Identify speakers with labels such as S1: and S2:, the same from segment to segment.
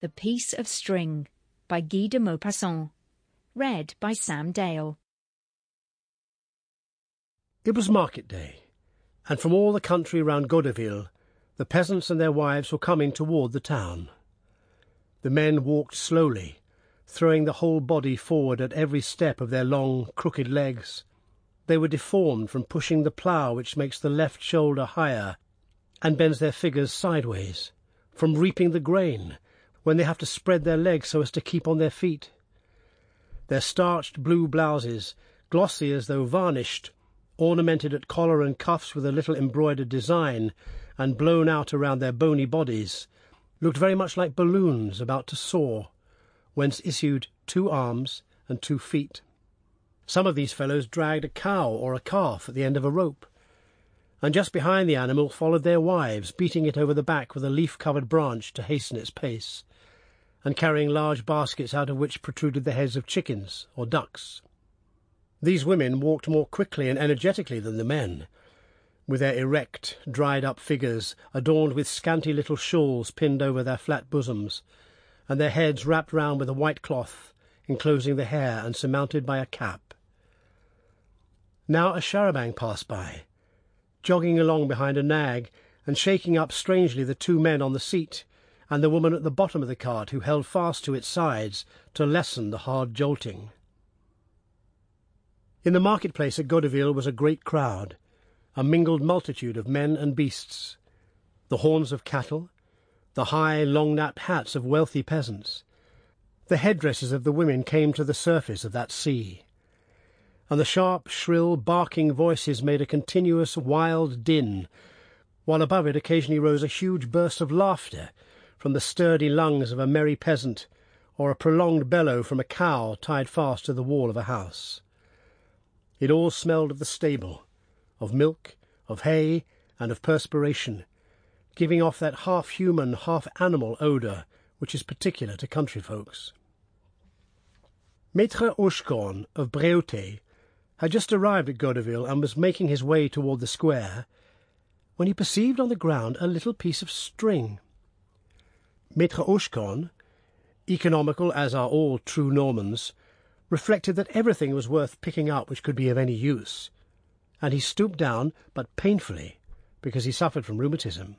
S1: The Piece of String by Guy de Maupassant. Read by Sam Dale.
S2: It was market day, and from all the country round Goderville the peasants and their wives were coming toward the town. The men walked slowly, throwing the whole body forward at every step of their long, crooked legs. They were deformed from pushing the plough, which makes the left shoulder higher and bends their figures sideways, from reaping the grain, when they have to spread their legs so as to keep on their feet. Their starched blue blouses, glossy as though varnished, ornamented at collar and cuffs with a little embroidered design, and blown out around their bony bodies, looked very much like balloons about to soar, whence issued 2 arms and 2 feet. Some of these fellows dragged a cow or a calf at the end of a rope, and just behind the animal followed their wives, beating it over the back with a leaf-covered branch to hasten its pace, and carrying large baskets out of which protruded the heads of chickens or ducks. These women walked more quickly and energetically than the men, with their erect, dried-up figures adorned with scanty little shawls pinned over their flat bosoms, and their heads wrapped round with a white cloth, enclosing the hair and surmounted by a cap. Now a charabanc passed by, jogging along behind a nag, and shaking up strangely the 2 men on the seat, and the woman at the bottom of the cart who held fast to its sides to lessen the hard jolting. In the marketplace at Goderville was a great crowd, a mingled multitude of men and beasts, the horns of cattle, the high, long-napped hats of wealthy peasants. The headdresses of the women came to the surface of that sea, and the sharp, shrill, barking voices made a continuous, wild din, while above it occasionally rose a huge burst of laughter from the sturdy lungs of a merry peasant, or a prolonged bellow from a cow tied fast to the wall of a house. It all smelled of the stable, of milk, of hay, and of perspiration, giving off that half-human, half-animal odour which is particular to country folks. Maître Hauchecorne of Bréauté had just arrived at Goderville and was making his way toward the square, when he perceived on the ground a little piece of string. Maître Hauchecorne, economical as are all true Normans, reflected that everything was worth picking up which could be of any use, and he stooped down, but painfully, because he suffered from rheumatism.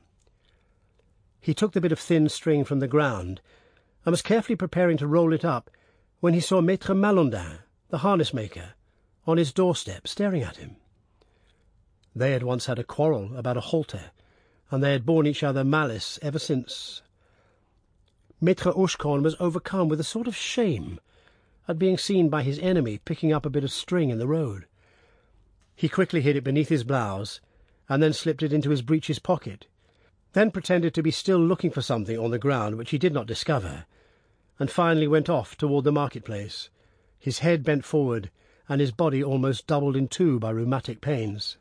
S2: He took the bit of thin string from the ground, and was carefully preparing to roll it up, when he saw Maître Malandin, the harness-maker, on his doorstep, staring at him. They had once had a quarrel about a halter, and they had borne each other malice ever since. Maître Hauchecorne was overcome with a sort of shame at being seen by his enemy picking up a bit of string in the road. He quickly hid it beneath his blouse, and then slipped it into his breeches pocket, then pretended to be still looking for something on the ground which he did not discover, and finally went off toward the marketplace, his head bent forward, and his body almost doubled in 2 by rheumatic pains.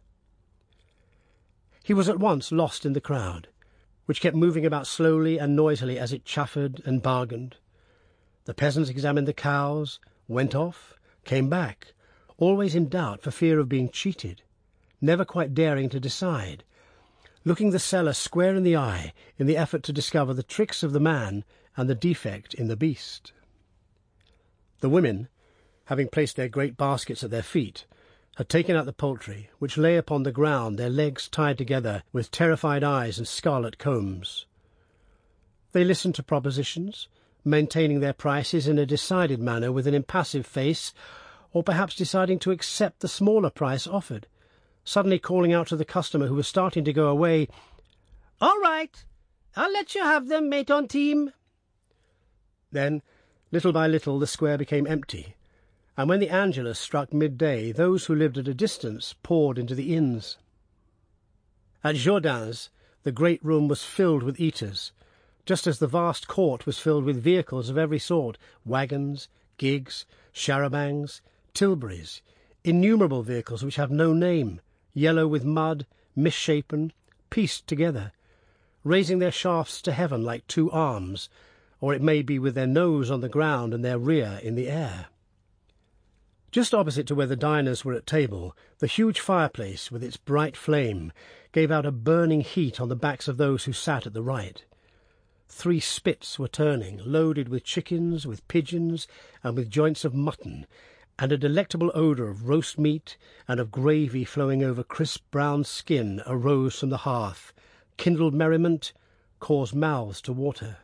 S2: He was at once lost in the crowd, which kept moving about slowly and noisily as it chaffered and bargained. The peasants examined the cows, went off, came back, always in doubt for fear of being cheated, never quite daring to decide, looking the seller square in the eye in the effort to discover the tricks of the man and the defect in the beast. The women, having placed their great baskets at their feet, had taken out the poultry, which lay upon the ground, their legs tied together with terrified eyes and scarlet combs. They listened to propositions, maintaining their prices in a decided manner with an impassive face, or perhaps deciding to accept the smaller price offered, suddenly calling out to the customer who was starting to go away, "All right, I'll let you have them, Maître-Antime." Then, little by little, the square became empty, and when the Angelus struck midday, those who lived at a distance poured into the inns. At Jourdain's, the great room was filled with eaters, just as the vast court was filled with vehicles of every sort, wagons, gigs, charabancs, tilburys, innumerable vehicles which have no name, yellow with mud, misshapen, pieced together, raising their shafts to heaven like 2 arms, or it may be with their nose on the ground and their rear in the air. Just opposite to where the diners were at table, the huge fireplace, with its bright flame, gave out a burning heat on the backs of those who sat at the right. 3 spits were turning, loaded with chickens, with pigeons, and with joints of mutton, and a delectable odour of roast meat and of gravy flowing over crisp brown skin arose from the hearth, kindled merriment, caused mouths to water.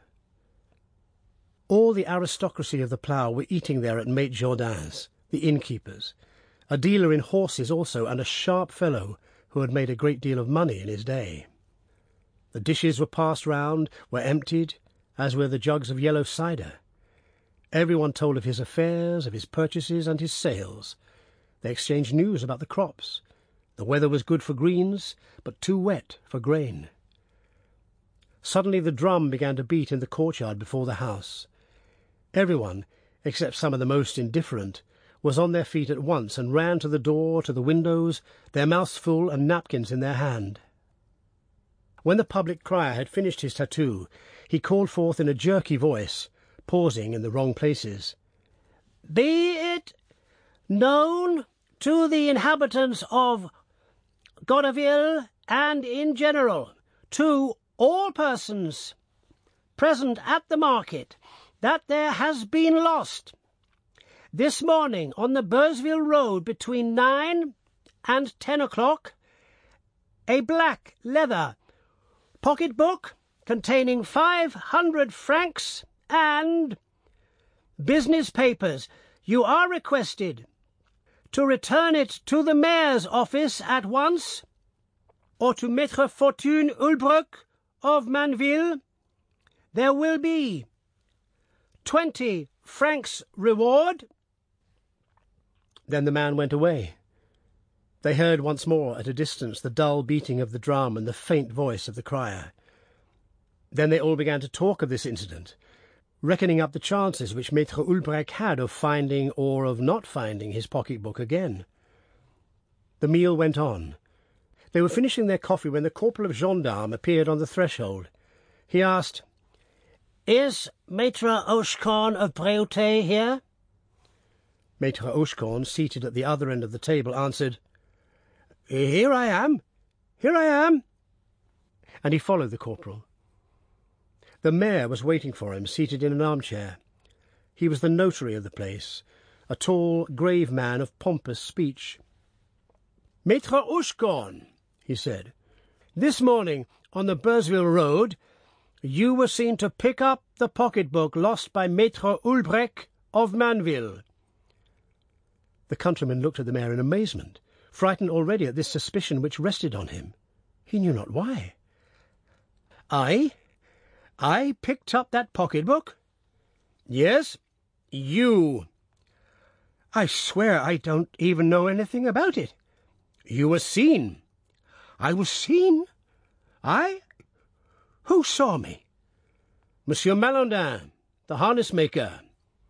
S2: All the aristocracy of the plough were eating there at Maitre Jourdain's, the innkeeper's, a dealer in horses also, and a sharp fellow who had made a great deal of money in his day. The dishes were passed round, were emptied, as were the jugs of yellow cider. Everyone told of his affairs, of his purchases and his sales. They exchanged news about the crops. The weather was good for greens, but too wet for grain. Suddenly the drum began to beat in the courtyard before the house. Everyone, except some of the most indifferent, was on their feet at once and ran to the door, to the windows, their mouths full and napkins in their hand. When the public crier had finished his tattoo, he called forth in a jerky voice, pausing in the wrong places, "Be it known to the inhabitants of Goderville and in general, to all persons present at the market, that there has been lost this morning on the Bursville Road between 9 and 10 o'clock a black leather pocket-book containing 500 francs and business papers. You are requested to return it to the mayor's office at once, or to Maître Fortune Ulbroek of Manville. There will be 20 francs reward." Then the man went away. They heard once more at a distance the dull beating of the drum and the faint voice of the crier. Then they all began to talk of this incident, reckoning up the chances which Maître Ulbrecht had of finding or of not finding his pocket-book again. The meal went on. They were finishing their coffee when the corporal of gendarmes appeared on the threshold. He asked, "Is Maître Oshcorn of Bréauté here?" Maître Oshcorn, seated at the other end of the table, answered, "Here I am, here I am," and he followed the corporal. The mayor was waiting for him, seated in an armchair. He was the notary of the place, a tall, grave man of pompous speech. "Maître Oshcorn," he said, "this morning on the Bursville Road you were seen to pick up the pocket-book lost by Maître Ulbrecht of Manville." The countryman looked at the mayor in amazement, frightened already at this suspicion which rested on him. He knew not why. I picked up that pocket-book?" "Yes, you." "I swear I don't even know anything about it." "You were seen." "I was seen? I? Who saw me?" "Monsieur Malandin, the harness-maker."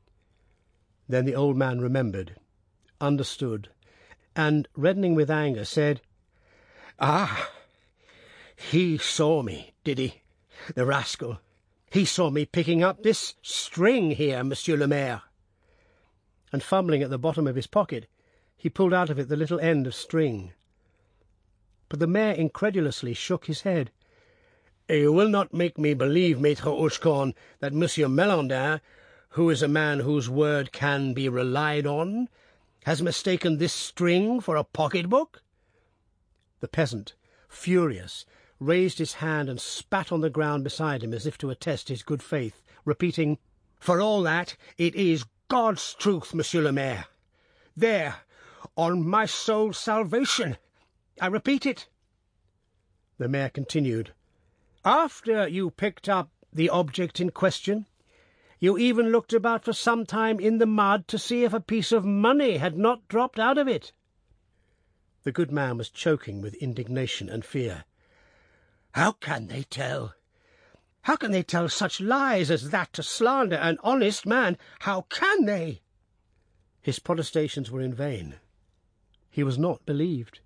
S2: Then the old man remembered, understood, and, reddening with anger, said, "Ah, he saw me, did he? The rascal! He saw me picking up this string here, Monsieur le Maire." And fumbling at the bottom of his pocket, he pulled out of it the little end of string. But the mayor incredulously shook his head. "You will not make me believe, Maître Oshcorn, that Monsieur Malandin, who is a man whose word can be relied on, has mistaken this string for a pocket-book?" The peasant, furious, raised his hand and spat on the ground beside him as if to attest his good faith, repeating, "For all that, it is God's truth, Monsieur le Maire. There, on my soul's salvation, I repeat it." The mayor continued, "After you picked up the object in question, you even looked about for some time in the mud to see if a piece of money had not dropped out of it." The good man was choking with indignation and fear. "How can they tell? How can they tell such lies as that to slander an honest man? How can they?" His protestations were in vain. He was not believed.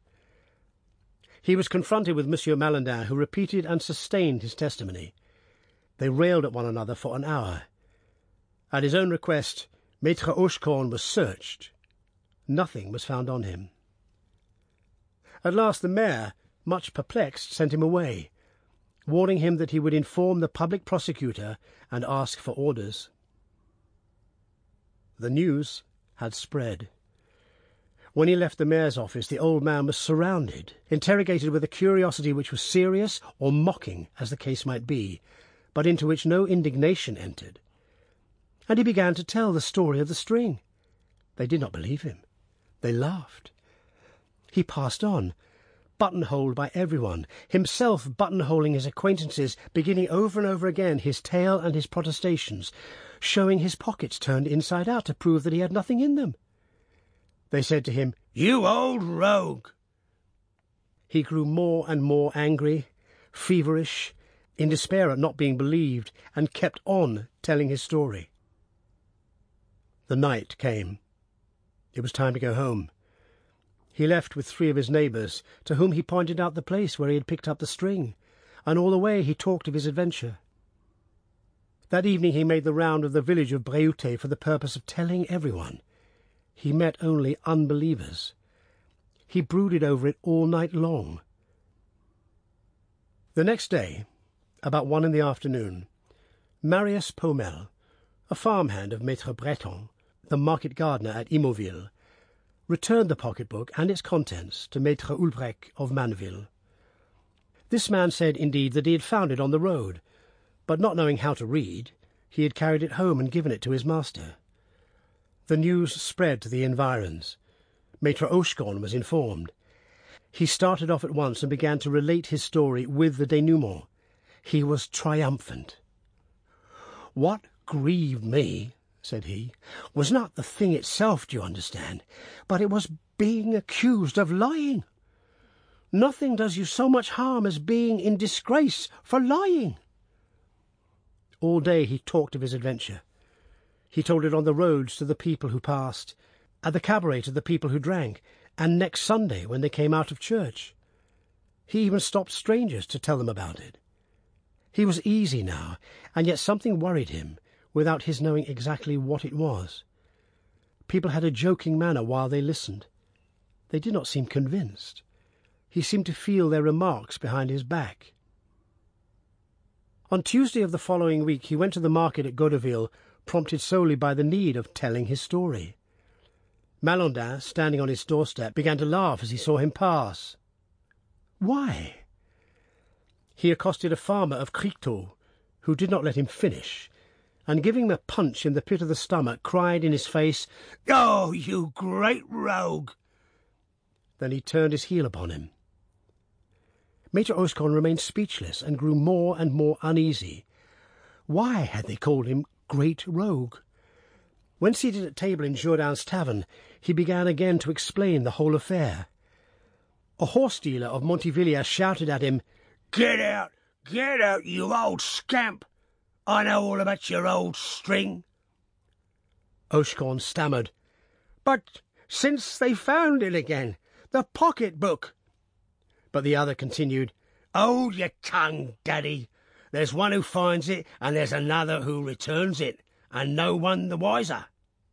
S2: He was confronted with Monsieur Malandin, who repeated and sustained his testimony. They railed at one another for an hour. At his own request, Maître Oshcorn was searched. Nothing was found on him. At last the mayor, much perplexed, sent him away. warning him that he would inform the public prosecutor and ask for orders. The news had spread. When he left the mayor's office, the old man was surrounded, interrogated with a curiosity which was serious or mocking, as the case might be, but into which no indignation entered. And he began to tell the story of the string. They did not believe him. They laughed. He passed on, buttonholed by everyone, himself buttonholing his acquaintances, beginning over and over again his tale and his protestations, showing his pockets turned inside out to prove that he had nothing in them. They said to him, "You old rogue!" He grew more and more angry, feverish, in despair at not being believed, and kept on telling his story. The night came. It was time to go home. He left with 3 of his neighbours, to whom he pointed out the place where he had picked up the string, and all the way he talked of his adventure. That evening he made the round of the village of Bréauté for the purpose of telling everyone. He met only unbelievers. He brooded over it all night long. The next day, about 1 in the afternoon, Marius Paumelle, a farmhand of Maître Breton, the market gardener at Imoville, returned the pocket-book and its contents to Maître Ulbrech of Manville. This man said, indeed, that he had found it on the road, but not knowing how to read, he had carried it home and given it to his master. The news spread to the environs. Maître Oshgon was informed. He started off at once and began to relate his story with the denouement. He was triumphant. "What grieved me," said he, "was not the thing itself, do you understand, but it was being accused of lying. Nothing does you so much harm as being in disgrace for lying." All day he talked of his adventure. He told it on the roads to the people who passed, at the cabaret to the people who drank, and next Sunday when they came out of church. He even stopped strangers to tell them about it. He was easy now, and yet something worried him, without his knowing exactly what it was. People had a joking manner while they listened. They did not seem convinced. He seemed to feel their remarks behind his back. On Tuesday of the following week he went to the market at Godeville, prompted solely by the need of telling his story. Malandin, standing on his doorstep, began to laugh as he saw him pass. Why? He accosted a farmer of Criquetot, who did not let him finish, and giving him a punch in the pit of the stomach, cried in his face, "Oh, you great rogue!" Then he turned his heel upon him. Maître Oshgon remained speechless and grew more and more uneasy. Why had they called him Great Rogue? When seated at table in Jourdain's tavern, he began again to explain the whole affair. A horse-dealer of Montivilliers shouted at him, Get out, you old scamp! I know all about your old string." Oshgon stammered, "But since they found it again, the pocket-book." But the other continued, "Hold your tongue, Daddy. There's one who finds it, and there's another who returns it, and no one the wiser."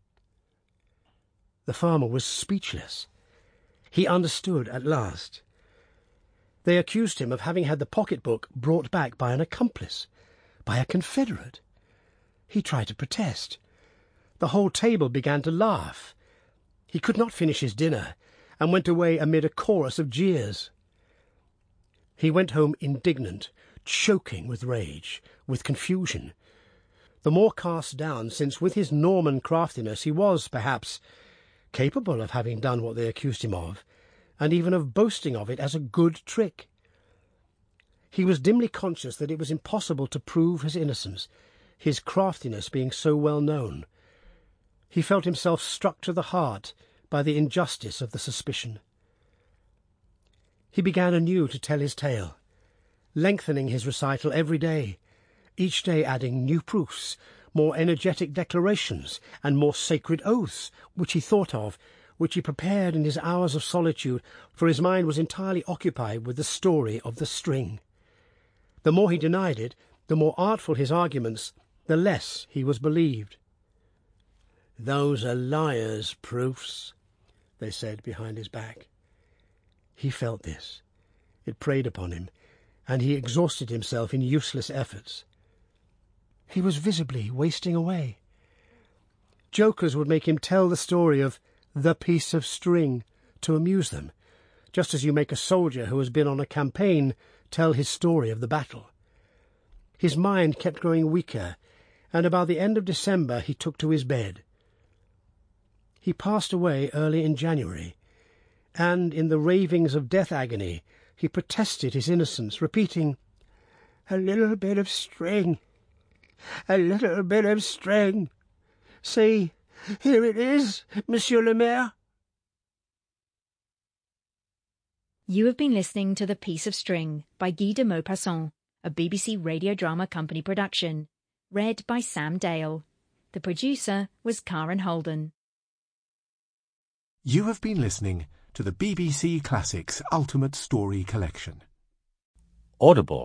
S2: The farmer was speechless. He understood at last. They accused him of having had the pocket-book brought back by an accomplice, by a confederate. He tried to protest. The whole table began to laugh. He could not finish his dinner, and went away amid a chorus of jeers. He went home indignant, choking with rage, with confusion, the more cast down since with his Norman craftiness he was, perhaps, capable of having done what they accused him of, and even of boasting of it as a good trick. He was dimly conscious that it was impossible to prove his innocence, his craftiness being so well known. He felt himself struck to the heart by the injustice of the suspicion. He began anew to tell his tale, lengthening his recital every day, each day adding new proofs, more energetic declarations, and more sacred oaths, which he thought of, which he prepared in his hours of solitude, for his mind was entirely occupied with the story of the string. The more he denied it, the more artful his arguments, the less he was believed. "Those are liars' proofs," they said behind his back. He felt this. It preyed upon him, and he exhausted himself in useless efforts. He was visibly wasting away. Jokers would make him tell the story of the piece of string to amuse them, just as you make a soldier who has been on a campaign tell his story of the battle. His mind kept growing weaker, and about the end of December he took to his bed. He passed away early in January, and in the ravings of death agony he protested his innocence, repeating, "A little bit of string, a little bit of string. See, here it is, Monsieur le Maire."
S1: You have been listening to The Piece of String by Guy de Maupassant, a BBC Radio Drama Company production, read by Sam Dale. The producer was Karen Holden.
S3: You have been listening to the BBC Classics Ultimate Story Collection.
S4: Audible.